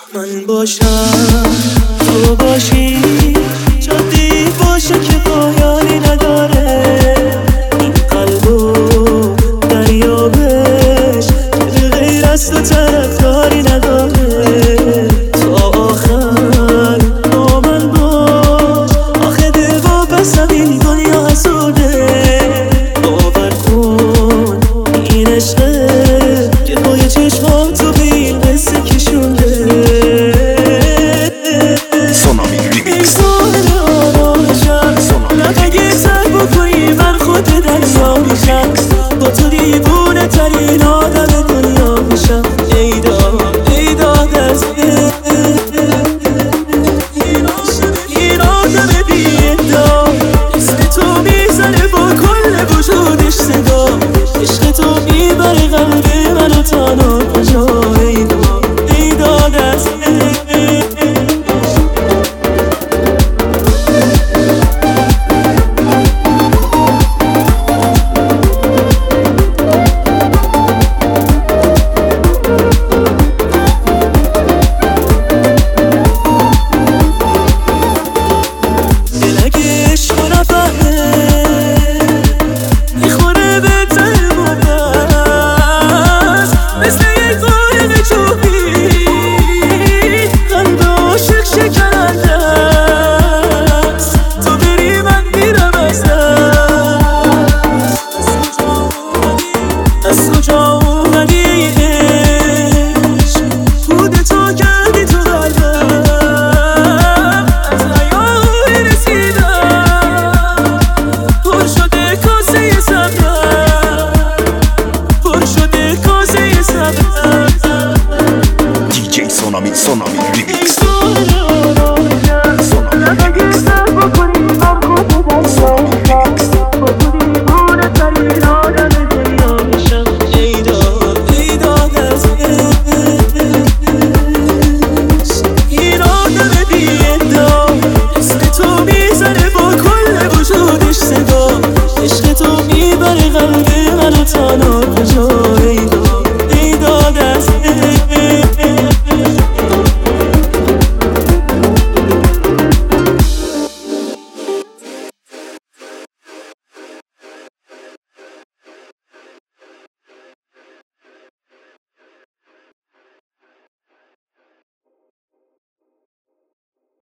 من باشم تو باشی، جادی باشه که پایانی نداره. این قلبو دریابش که به غیر از تو طرفداری نداره. تا آخر با من باش، آخه دل واپس همین دنیا حسوده. باور کن این عشقه که پای چشماتو به این قصه کشونده. با تو دیوونه ترین آدم دنیا میشم. ای داد از این آدم بی ادعا، اسم تو میزنه با کل وجودش صدا. عشق تو میبره قلب منو تنها کجا. ای داد از از کجا اومدی عشق، خودتو کردی تو قلبم. از نیای رسیدم پر شده کاسه صبرم، پر شده کاسه صبرم. DJ Sonami Remix.